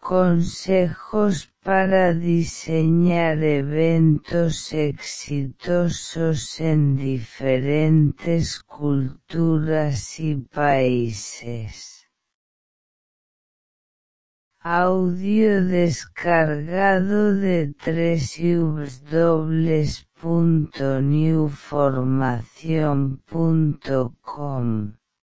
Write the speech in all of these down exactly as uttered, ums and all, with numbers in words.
Consejos para diseñar eventos exitosos en diferentes culturas y países. Audio descargado de doble u doble u doble u punto new formación punto com.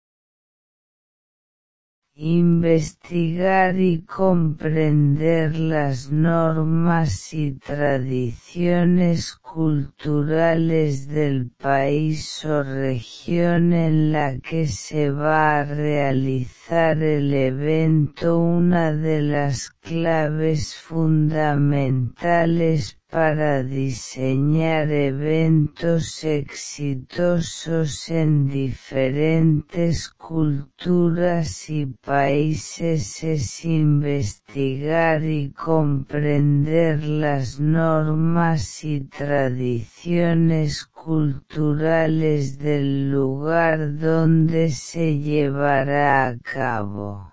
Investigar y comprender las normas y tradiciones culturales del país o región en la que se va a realizar el evento. Una de las claves fundamentales para diseñar eventos exitosos en diferentes culturas y países es investigar y comprender las normas y tradiciones culturales del lugar donde se llevará a cabo.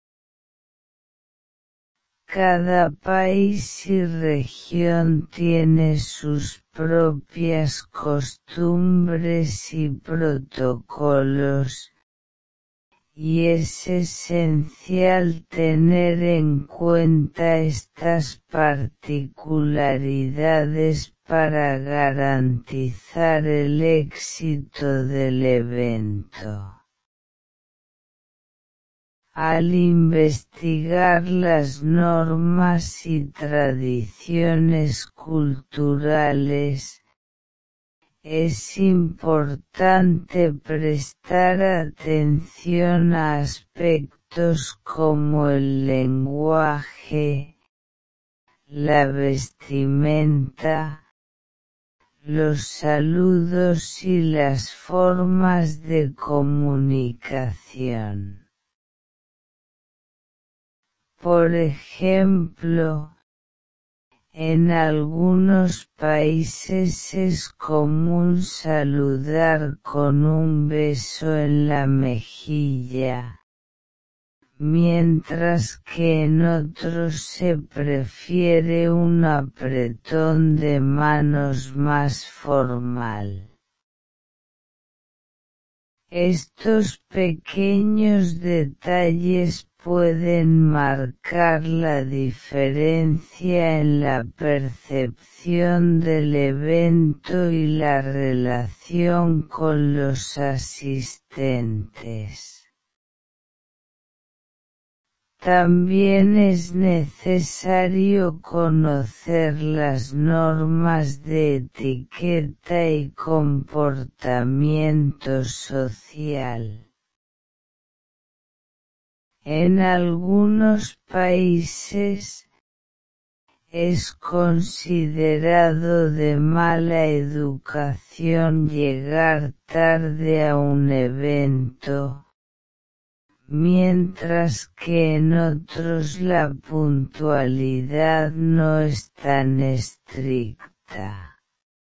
Cada país y región tiene sus propias costumbres y protocolos, y es esencial tener en cuenta estas particularidades para garantizar el éxito del evento. Al investigar las normas y tradiciones culturales, es importante prestar atención a aspectos como el lenguaje, la vestimenta, los saludos y las formas de comunicación. Por ejemplo, en algunos países es común saludar con un beso en la mejilla, mientras que en otros se prefiere un apretón de manos más formal. Estos pequeños detalles pueden marcar la diferencia en la percepción del evento y la relación con los asistentes. También es necesario conocer las normas de etiqueta y comportamiento social. En algunos países, es considerado de mala educación llegar tarde a un evento, mientras que en otros la puntualidad no es tan estricta.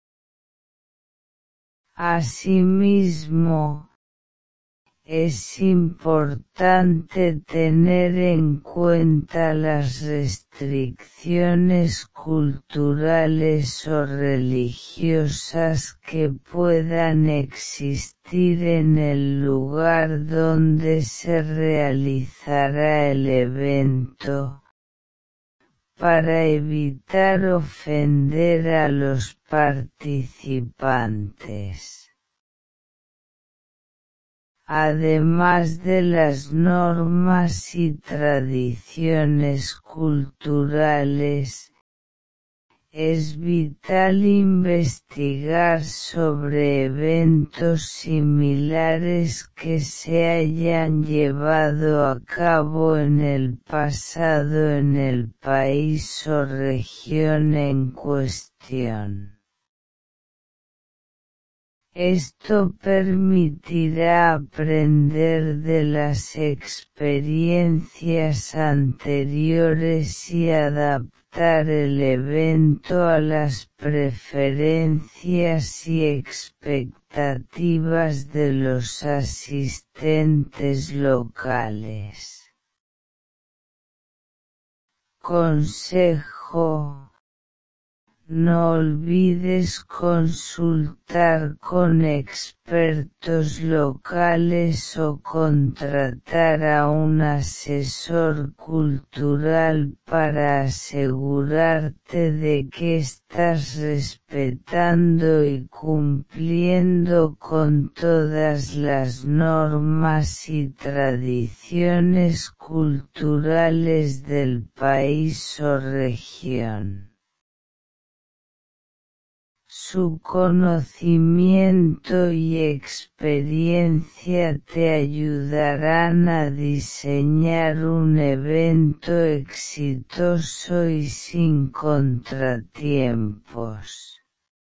Asimismo, es importante tener en cuenta las restricciones culturales o religiosas que puedan existir en el lugar donde se realizará el evento, para evitar ofender a los participantes. Además de las normas y tradiciones culturales, es vital investigar sobre eventos similares que se hayan llevado a cabo en el pasado en el país o región en cuestión. Esto permitirá aprender de las experiencias anteriores y adaptar el evento a las preferencias y expectativas de los asistentes locales. Consejo: no olvides consultar con expertos locales o contratar a un asesor cultural para asegurarte de que estás respetando y cumpliendo con todas las normas y tradiciones culturales del país o región. Su conocimiento y experiencia te ayudarán a diseñar un evento exitoso y sin contratiempos.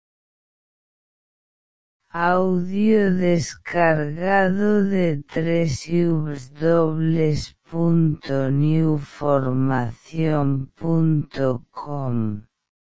Audio descargado de doble u doble u doble u punto new formación punto com.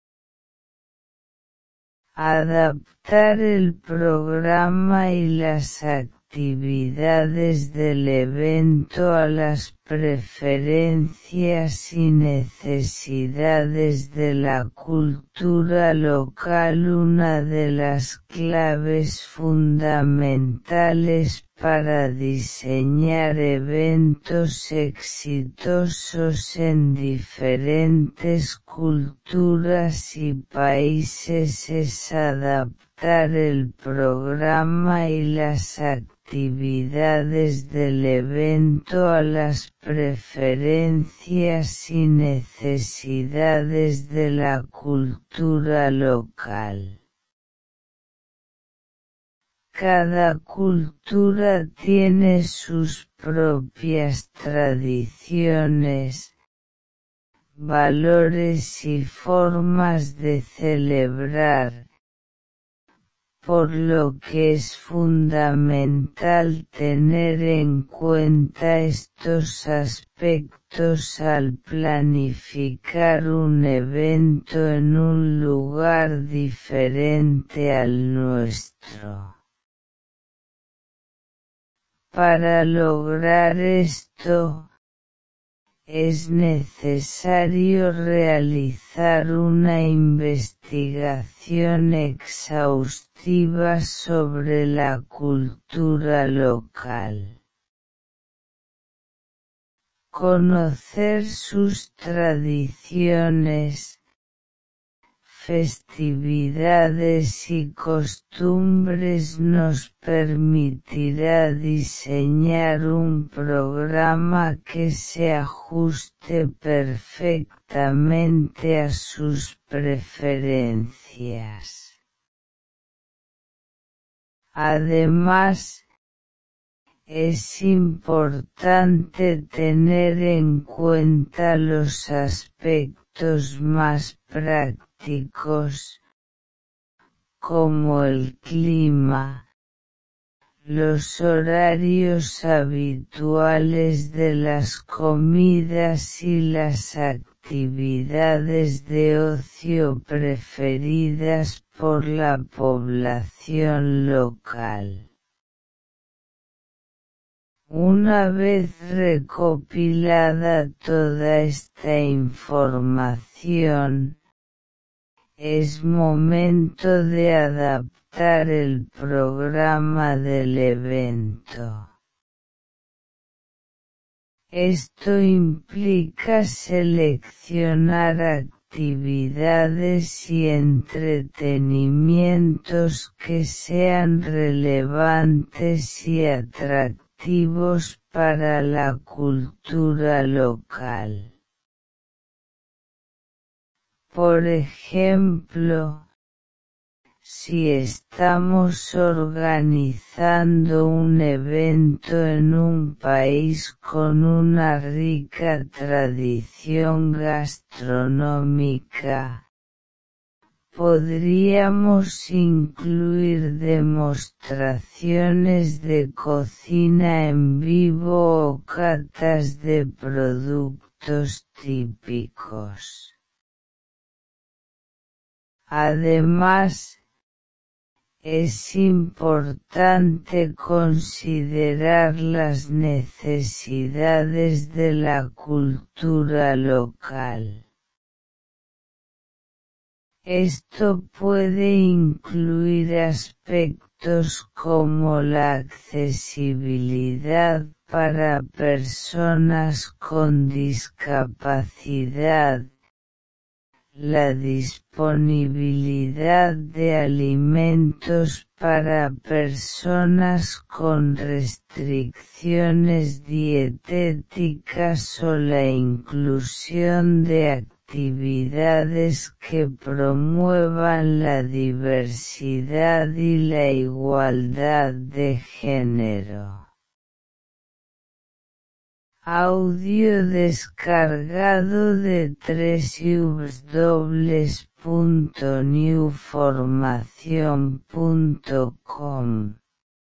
Adaptar el programa y las actividades del evento a las preferencias y necesidades de la cultura local. Una de las claves fundamentales para diseñar eventos exitosos en diferentes culturas y países es adaptar el programa y las actividades del evento a las preferencias y necesidades de la cultura local. Cada cultura tiene sus propias tradiciones, valores y formas de celebrar, por lo que es fundamental tener en cuenta estos aspectos al planificar un evento en un lugar diferente al nuestro. Para lograr esto, es necesario realizar una investigación exhaustiva sobre la cultura local. Conocer sus tradiciones, festividades y costumbres nos permitirá diseñar un programa que se ajuste perfectamente a sus preferencias. Además, es importante tener en cuenta los aspectos más prácticos, como el clima, los horarios habituales de las comidas y las actividades de ocio preferidas por la población local. Una vez recopilada toda esta información, es momento de adaptar el programa del evento. Esto implica seleccionar actividades y entretenimientos que sean relevantes y atractivos para la cultura local. Por ejemplo, si estamos organizando un evento en un país con una rica tradición gastronómica, podríamos incluir demostraciones de cocina en vivo o catas de productos típicos. Además, es importante considerar las necesidades de la cultura local. Esto puede incluir aspectos como la accesibilidad para personas con discapacidad, la disponibilidad de alimentos para personas con restricciones dietéticas o la inclusión de actividades que promuevan la diversidad y la igualdad de género. Audio descargado de doble u doble u doble u punto new formación punto com.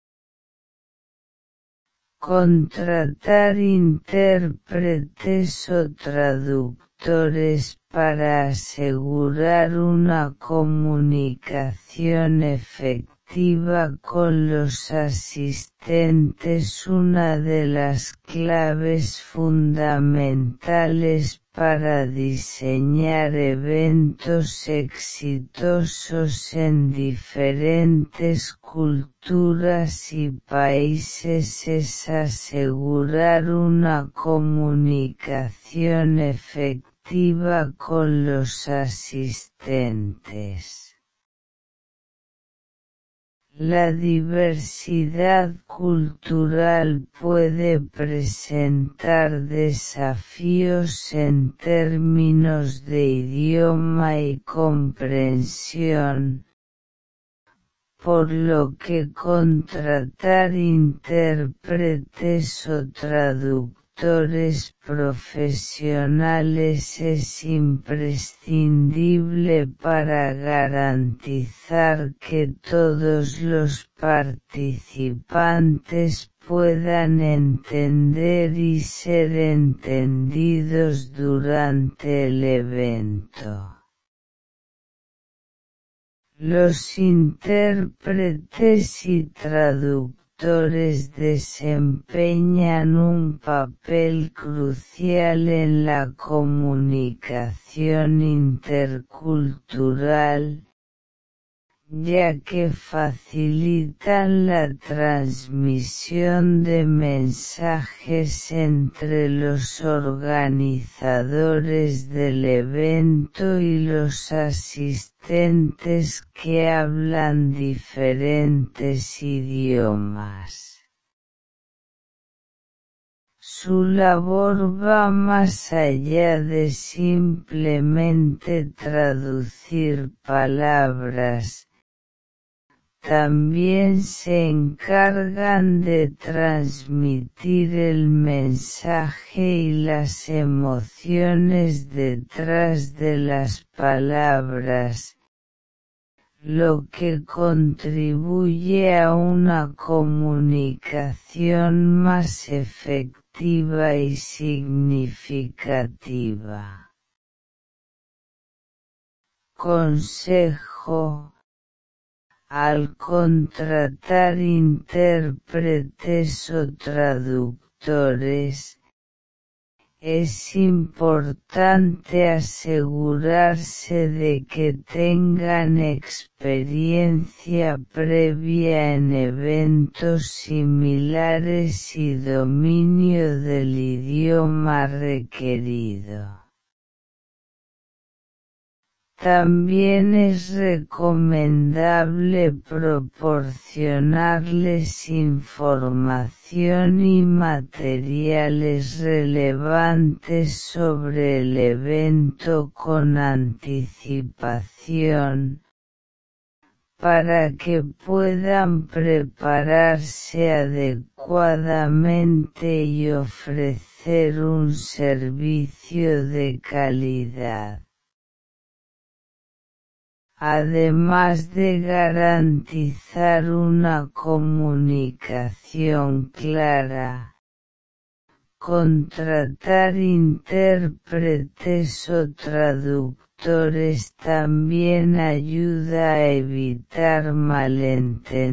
Contratar intérpretes o traductores para asegurar una comunicación efectiva con los asistentes. Una de las claves fundamentales para diseñar eventos exitosos en diferentes culturas y países es asegurar una comunicación efectiva con los asistentes. La diversidad cultural puede presentar desafíos en términos de idioma y comprensión, por lo que contratar intérpretes o traductores profesionales es imprescindible para garantizar que todos los participantes puedan entender y ser entendidos durante el evento. Los intérpretes y traductores desempeñan un papel crucial en la comunicación intercultural, ya que facilitan la transmisión de mensajes entre los organizadores del evento y los asistentes que hablan diferentes idiomas. Su labor va más allá de simplemente traducir palabras. También se encargan de transmitir el mensaje y las emociones detrás de las palabras, lo que contribuye a una comunicación más efectiva y significativa. Consejo: al contratar intérpretes o traductores, es importante asegurarse de que tengan experiencia previa en eventos similares y dominio del idioma requerido. También es recomendable proporcionarles información y materiales relevantes sobre el evento con anticipación, para que puedan prepararse adecuadamente y ofrecer un servicio de calidad. Además de garantizar una comunicación clara, contratar intérpretes o traductores también ayuda a evitar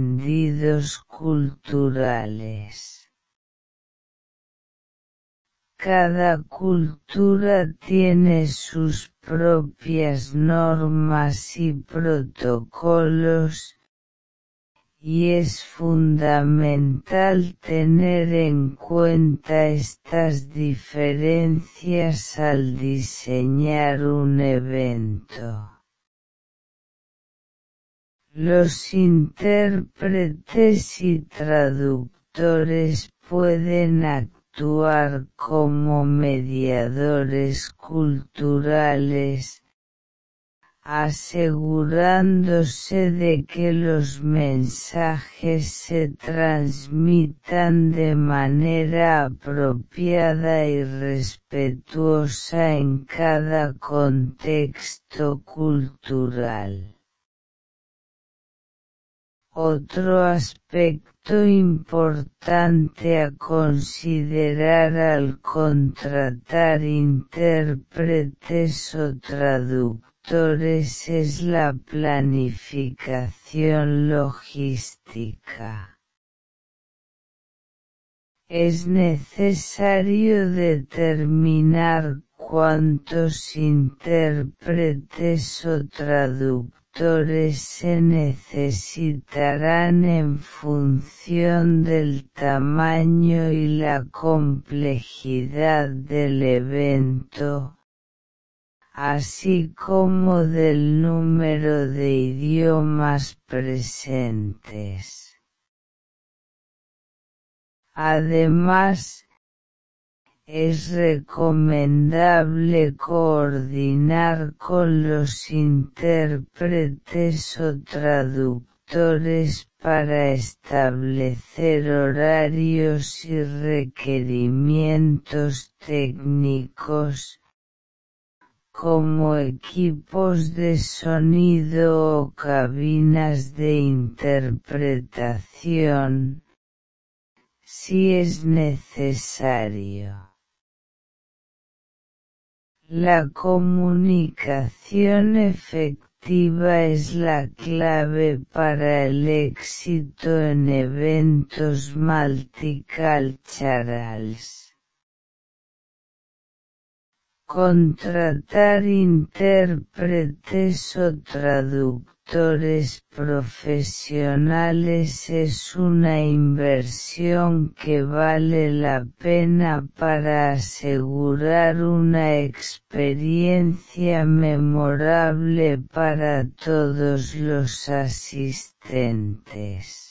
malentendidos culturales. Cada cultura tiene sus propias normas y protocolos, y es fundamental tener en cuenta estas diferencias al diseñar un evento. Los intérpretes y traductores pueden actuar como mediadores culturales, asegurándose de que los mensajes se transmitan de manera apropiada y respetuosa en cada contexto cultural. Otro aspecto importante a considerar al contratar intérpretes o traductores es la planificación logística. Es necesario determinar cuántos intérpretes o traductores se necesitarán en función del tamaño y la complejidad del evento, así como del número de idiomas presentes. Además, es recomendable coordinar con los intérpretes o traductores para establecer horarios y requerimientos técnicos, como equipos de sonido o cabinas de interpretación, si es necesario. La comunicación efectiva es la clave para el éxito en eventos multiculturales. Contratar intérpretes o traductores profesionales es una inversión que vale la pena para asegurar una experiencia memorable para todos los asistentes.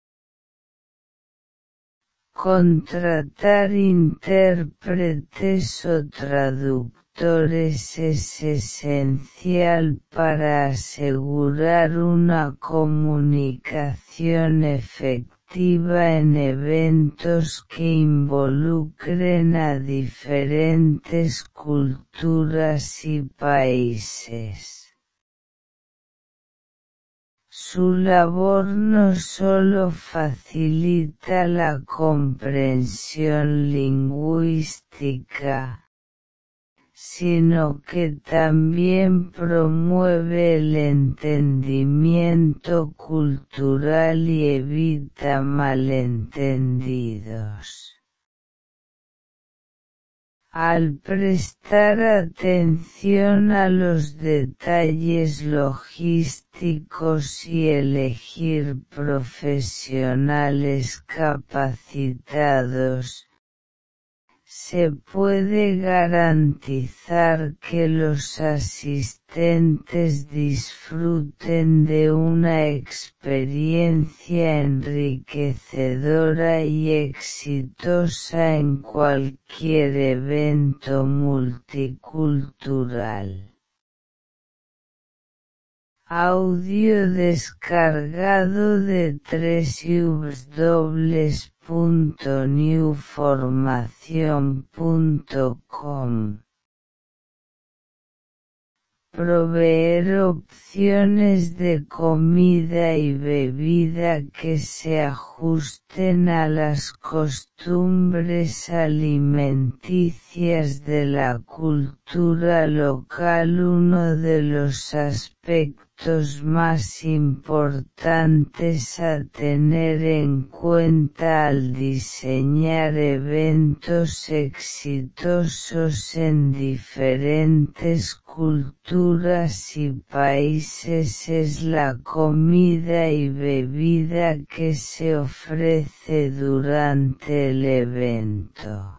Contratar intérpretes o traductores es esencial para asegurar una comunicación efectiva en eventos que involucren a diferentes culturas y países. Su labor no solo facilita la comprensión lingüística, sino que también promueve el entendimiento cultural y evita malentendidos. Al prestar atención a los detalles logísticos y elegir profesionales capacitados, se puede garantizar que los asistentes disfruten de una experiencia enriquecedora y exitosa en cualquier evento multicultural. Audio descargado de doble u doble u doble u punto new formación punto com proveer opciones de comida y bebida que se ajusten a las costumbres alimenticias de la cultura local. Uno de los aspectos más importantes a tener en cuenta al diseñar eventos exitosos en diferentes culturas y países es la comida y bebida que se ofrece durante el evento.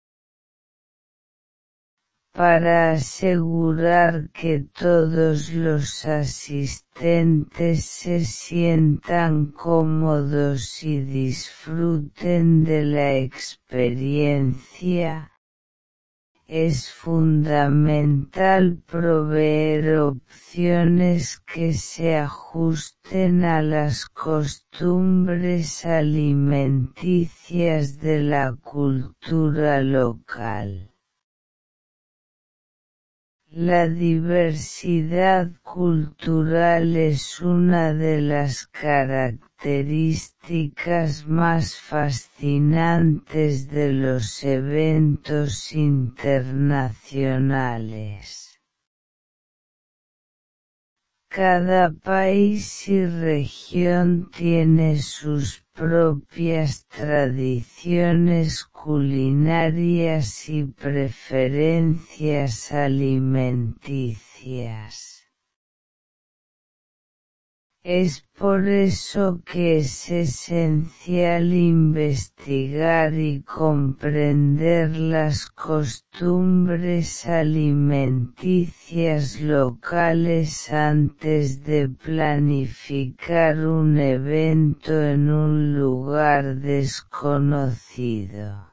Para asegurar que todos los asistentes se sientan cómodos y disfruten de la experiencia, es fundamental proveer opciones que se ajusten a las costumbres alimenticias de la cultura local. La diversidad cultural es una de las características más fascinantes de los eventos internacionales. Cada país y región tiene sus propias tradiciones culinarias y preferencias alimenticias. Es por eso que es esencial investigar y comprender las costumbres alimenticias locales antes de planificar un evento en un lugar desconocido.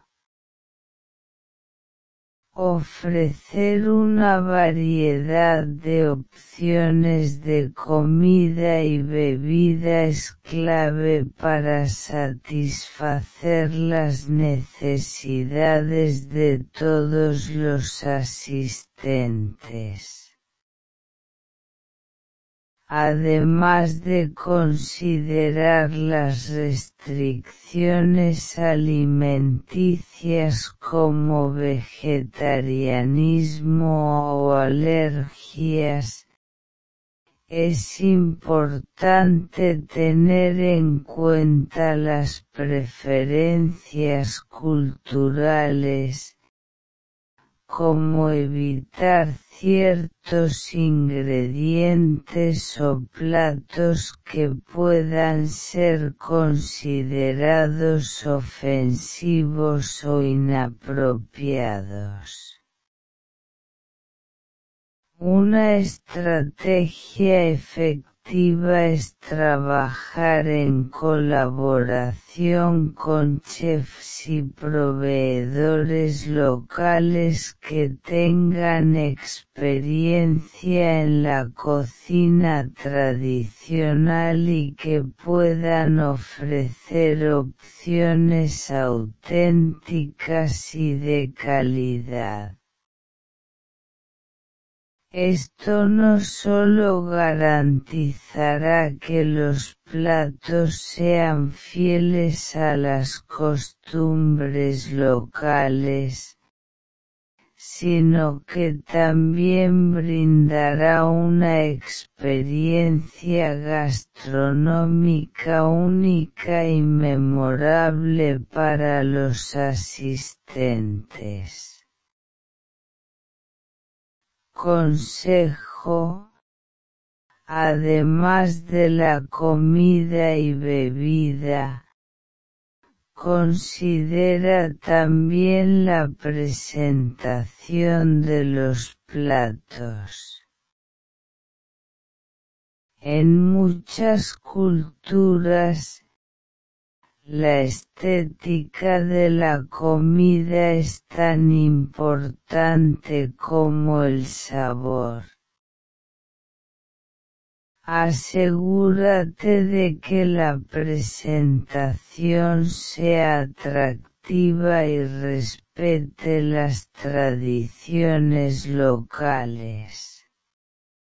Ofrecer una variedad de opciones de comida y bebida es clave para satisfacer las necesidades de todos los asistentes. Además de considerar las restricciones alimenticias como vegetarianismo o alergias, es importante tener en cuenta las preferencias culturales, como evitar ciertos ingredientes o platos que puedan ser considerados ofensivos o inapropiados. Una estrategia efectiva es trabajar en colaboración con chefs y proveedores locales que tengan experiencia en la cocina tradicional y que puedan ofrecer opciones auténticas y de calidad. Esto no solo garantizará que los platos sean fieles a las costumbres locales, sino que también brindará una experiencia gastronómica única y memorable para los asistentes. Consejo: además de la comida y bebida, considera también la presentación de los platos. En muchas culturas, la estética de la comida es tan importante como el sabor. Asegúrate de que la presentación sea atractiva y respete las tradiciones locales.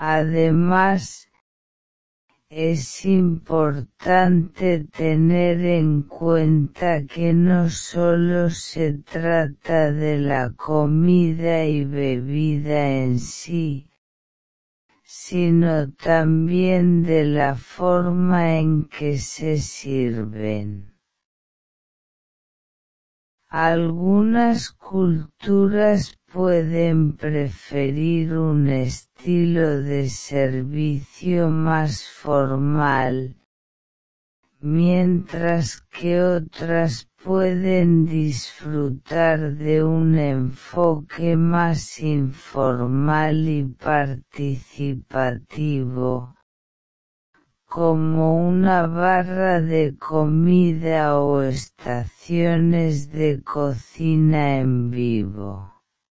Además, es importante tener en cuenta que no solo se trata de la comida y bebida en sí, sino también de la forma en que se sirven. Algunas culturas pueden preferir un estilo de servicio más formal, mientras que otras pueden disfrutar de un enfoque más informal y participativo, como una barra de comida o estaciones de cocina en vivo.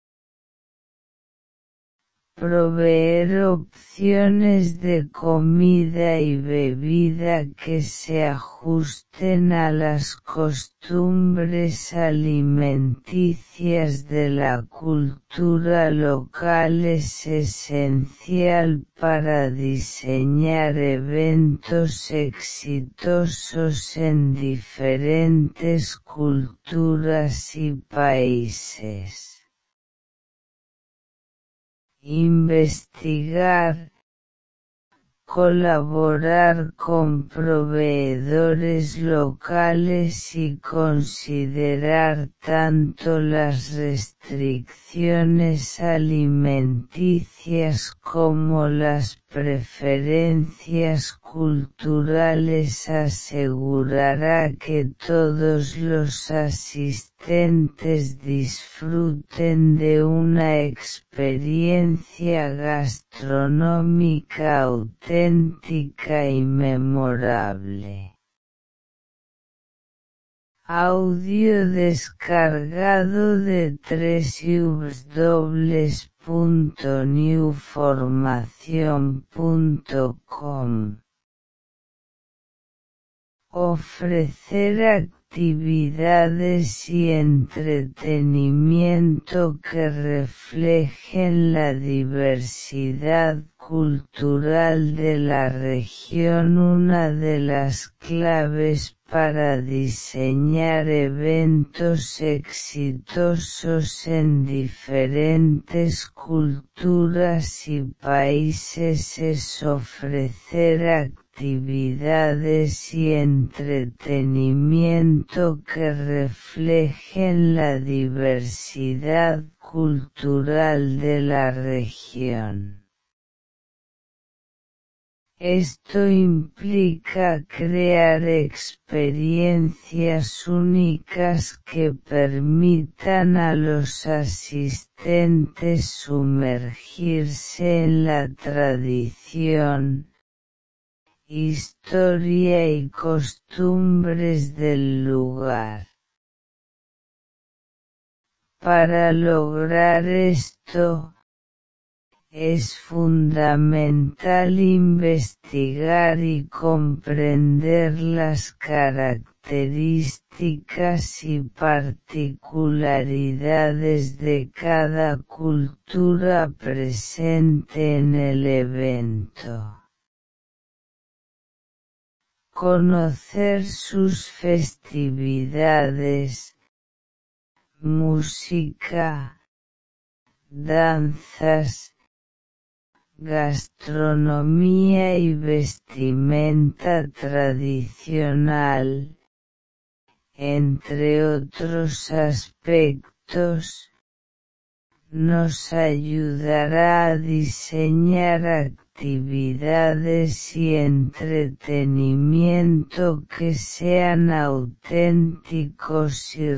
Proveer opciones de comida y bebida que se ajusten a las costumbres alimenticias de la cultura local es esencial para diseñar eventos exitosos en diferentes culturas y países. Investigar, colaborar con proveedores locales y considerar tanto las restricciones alimenticias como las preferencias culturales asegurará que todos los asistentes disfruten de una experiencia gastronómica auténtica y memorable. Audio descargado de doble u doble u doble u punto new formación punto com. Ofrecer actividades y entretenimiento que reflejen la diversidad cultural de la región. Una de las claves para diseñar eventos exitosos en diferentes culturas y países es ofrecer actividades y entretenimiento que reflejen la diversidad cultural de la región. Esto implica crear experiencias únicas que permitan a los asistentes sumergirse en la tradición, historia y costumbres del lugar. Para lograr esto, es fundamental investigar y comprender las características y particularidades de cada cultura presente en el evento. Conocer sus festividades, música, danzas, gastronomía y vestimenta tradicional, entre otros aspectos, nos ayudará a diseñar actividades y entretenimiento que sean auténticos y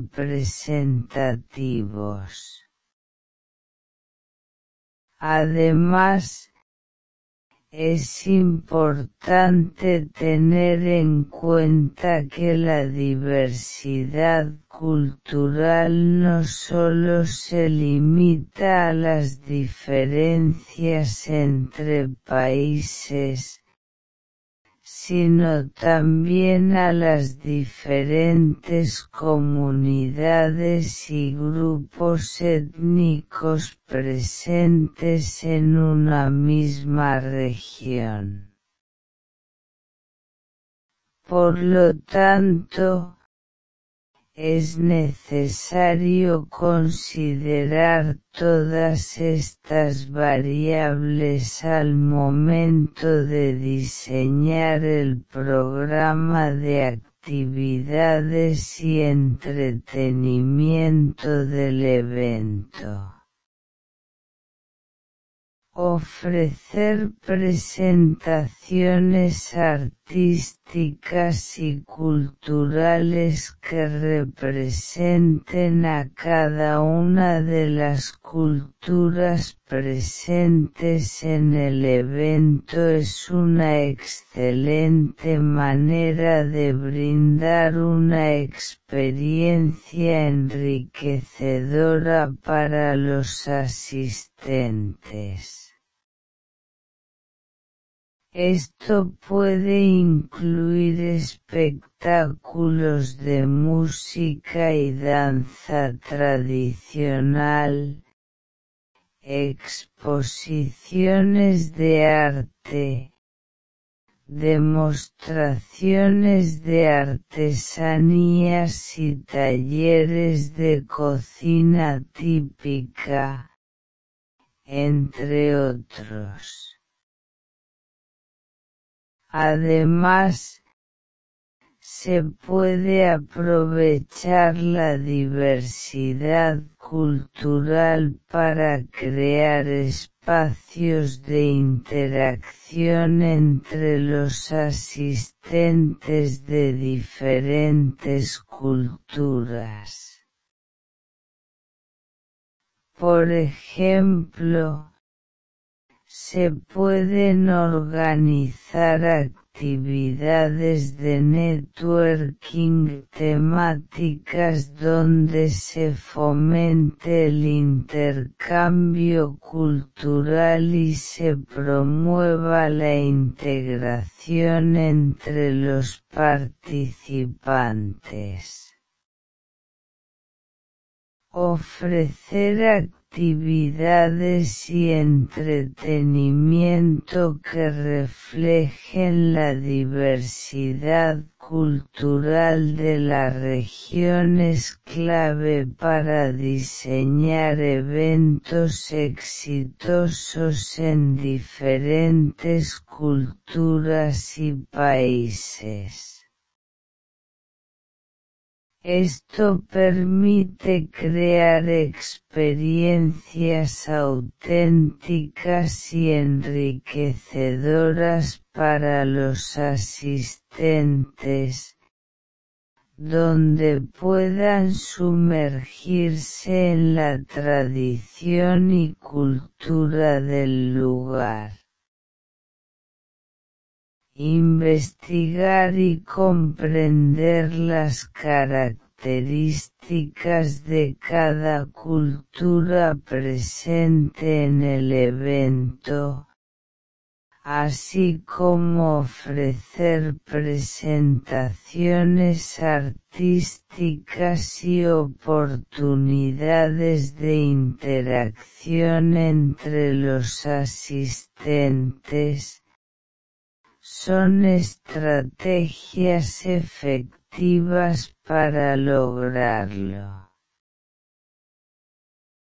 representativos. Además, es importante tener en cuenta que la diversidad cultural no solo se limita a las diferencias entre países, sino también a las diferentes comunidades y grupos étnicos presentes en una misma región. Por lo tanto, es necesario considerar todas estas variables al momento de diseñar el programa de actividades y entretenimiento del evento. Ofrecer presentaciones artísticas y culturales que representen a cada una de las culturas presentes en el evento es una excelente manera de brindar una experiencia enriquecedora para los asistentes. Esto puede incluir espectáculos de música y danza tradicional, exposiciones de arte, demostraciones de artesanías y talleres de cocina típica, entre otros. Además, se puede aprovechar la diversidad cultural para crear espacios de interacción entre los asistentes de diferentes culturas. Por ejemplo, se pueden organizar actividades de networking temáticas donde se fomente el intercambio cultural y se promueva la integración entre los participantes. Ofrecer actividades y entretenimiento que reflejen la diversidad cultural de la región es clave para diseñar eventos exitosos en diferentes culturas y países. Esto permite crear experiencias auténticas y enriquecedoras para los asistentes, donde puedan sumergirse en la tradición y cultura del lugar. Investigar y comprender las características de cada cultura presente en el evento, así como ofrecer presentaciones artísticas y oportunidades de interacción entre los asistentes, son estrategias efectivas para lograrlo.